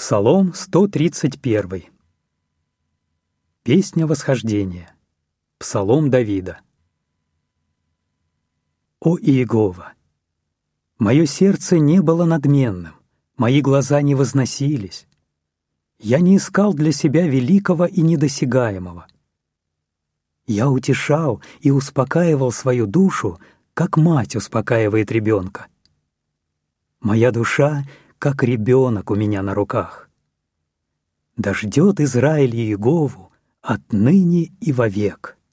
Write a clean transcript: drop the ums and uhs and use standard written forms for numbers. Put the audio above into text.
Псалом 131. Песня восхождения. Псалом Давида. О Иегова! Мое сердце не было надменным, мои глаза не возносились. Я не искал для себя великого и недосягаемого. Я утешал и успокаивал свою душу, как мать успокаивает ребенка. Моя душа, как ребенок у меня на руках. Да ждет Израиль Иегову отныне и вовек.